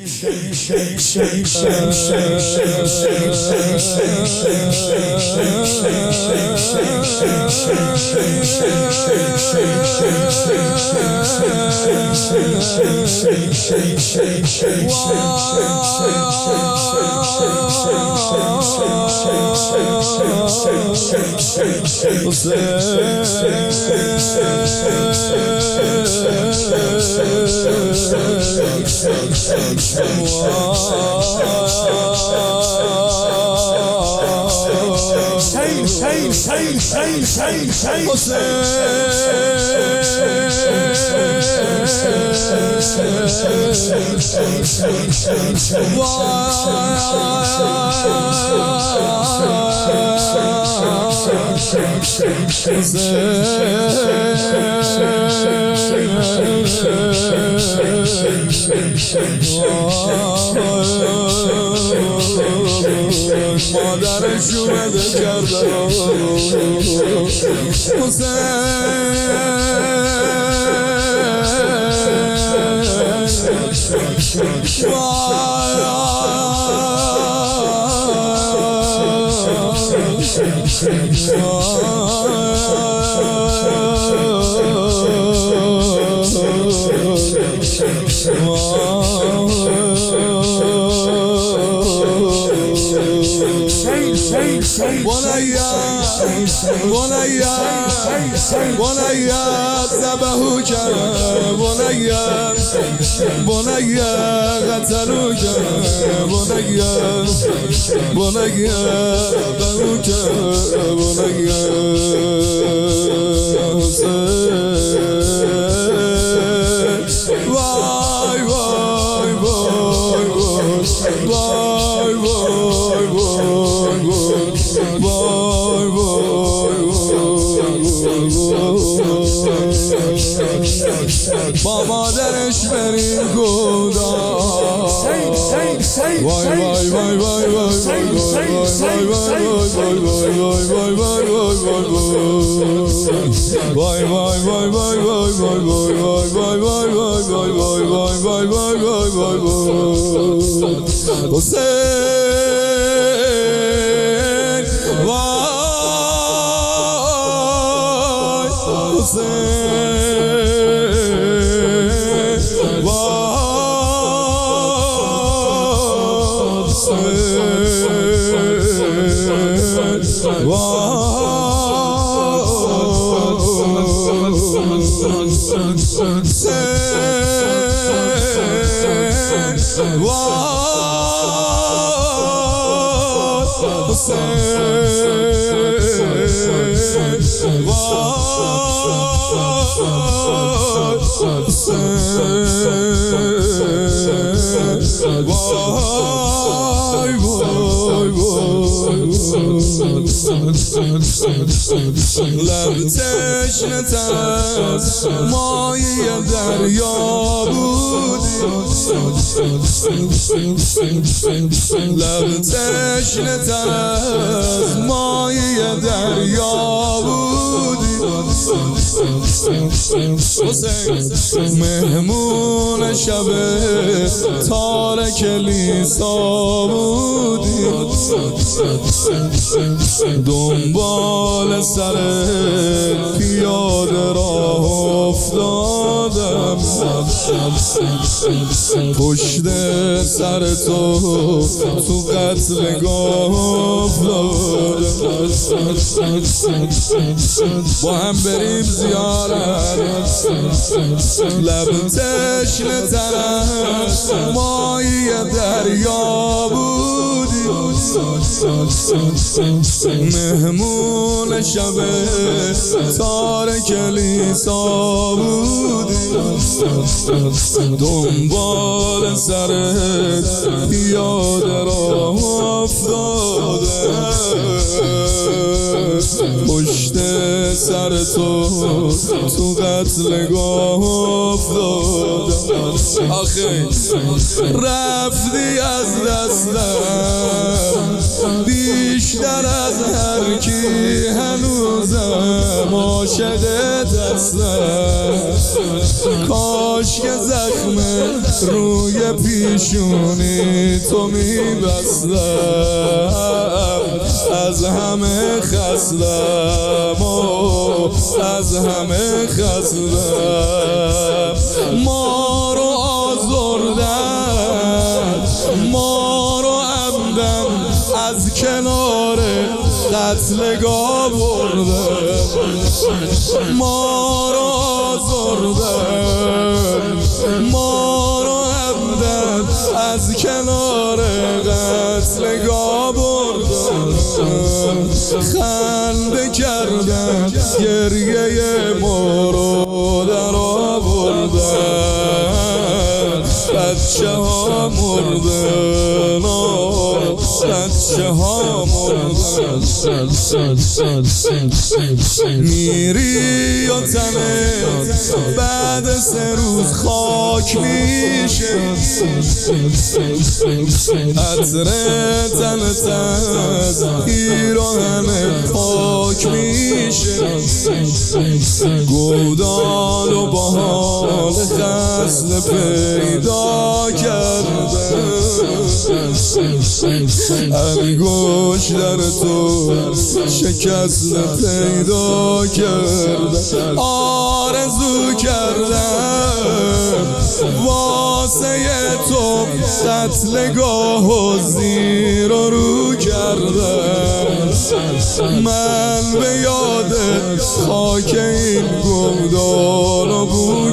مادرش اومده کرده بنيات ذبحوك بنيات قتلوك بنيات ذبحوك واي واي واي واي واي با مادرش بریم گودا وای وای وای وای لب تشنه از مایه دریا بودی لب تشنه از مایه دریا بودی مهمون شب تار کلیسا بودی دنبال سر پیاده راه افتادم پشت سر تو قتلگاه افتادم با هم بریم زیارت لب تشنه تر از مایه دریا بودی مهمون شب تار کلیسا بودی دنبال سرت پیاده راه افتاده پشت سر تو قتلگاه افتادم آخه رفتی از دستم بیشتر از هر کی هنوزم عاشق دستم کاش که زخم روی پیشونی تو میبستم، از همه خستم و از همه خستم. ما رو آزردن، ما رو عمدن از کنار قتلگاه بردن، ما رو آزردن، ما رو عمدن از کنار قتلگاه بردن. خنده کردن گریه ما رو در آوردن، بچه ها مردن، بچه ها مردن. میری و تنت بعد 3 روز خاک میشه، عطر تنت از پیراهن پاک میشه. گودال و با حال خسته پیدا کرده، انگوش در تو شکست پیدا کردم. آرزو کردم واسه تو قتلگاه و زیر و رو کردم. من به یاد خاک این گودال و بو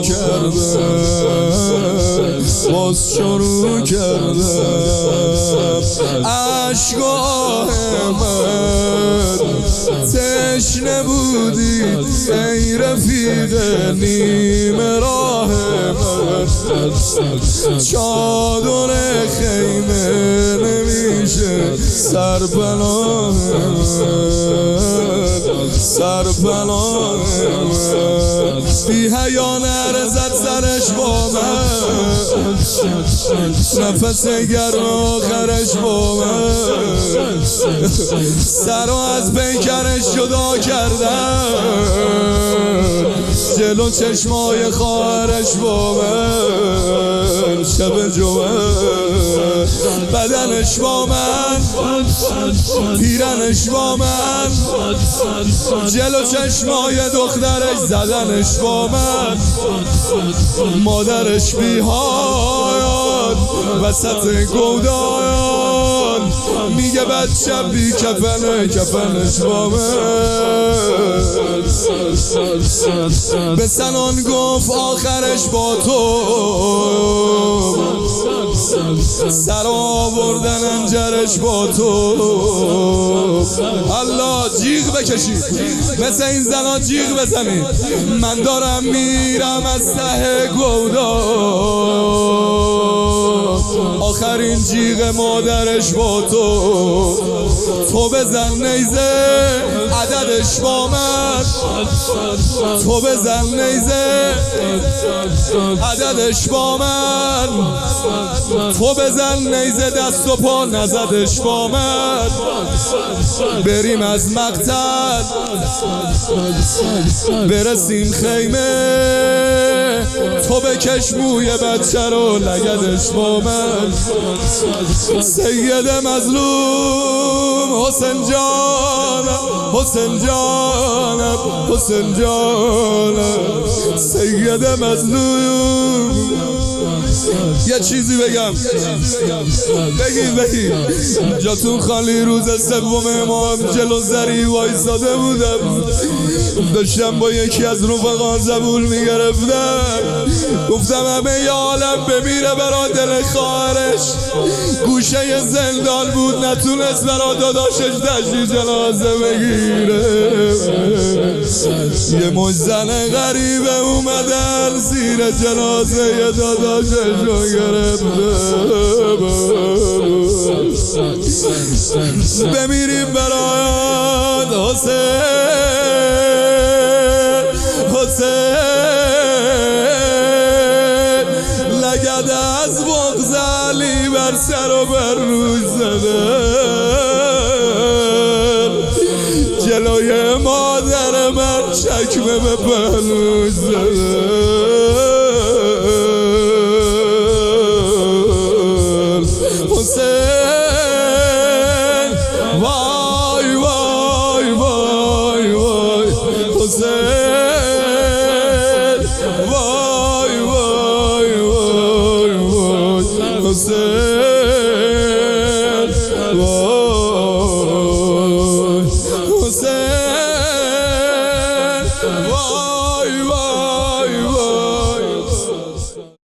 کردم، باز شروع کردم. عشق و آه من تشنه بودی ای رفیق نیمه راه من، چادر خیمه نمیشه سرپناه من، سرپناه من. بی حیا نرزد سرش با من، نفس گرم آخرش با من، سر از پیکرش جدا کردم، جلو چشمای خواهرش با من، شب جمعه بدنش با من، پیرنش با من، جلو چشمای دخترش زدنش با من، مادرش بیهایان وسط گودایان، میگه بچم بی کفنه کفنش با من. به سنان گفت آخرش با تو، سر آوردن انجرش با تو. الله جیغ بکشید مثل این زنا جیغ بزنید. من دارم میرم از ته گودال، آخرین جیغ مادرش با تو. تو بزن نیزه عددش با من، تو بزن نیزه عددش با من، تو بزن نیزه دست و پا نزدش با من. بریم از مقتل برسیم خیمه، تو بکش موی بچه رو لگدش با من. سید مظلوم حسین جانم، حسین جانم، حسین جانم، سید مظلوم. یه چیزی بگم، بگید جاتون خالی. روز 3 امام جلو زری وایساده بودم، داشتم با یکی از رفقان زبون میگرفتم، گفتم همه ی عالم بمیره برا دل خواهرش. گوشه زندان بود نتونست برا داداشش تشریح جنازه بگیره. یه مش زن غریبه اومدن زیر جنازه داداشش رو گرفته. بمیریم برات حسین، حسین، لگد از بغض علی بر سر و بر روش زدن، جلوی مادر من چکمه به پهلوش زدن. حسین وای وای وای وای حسین وای وای وای وای حسین وای حسین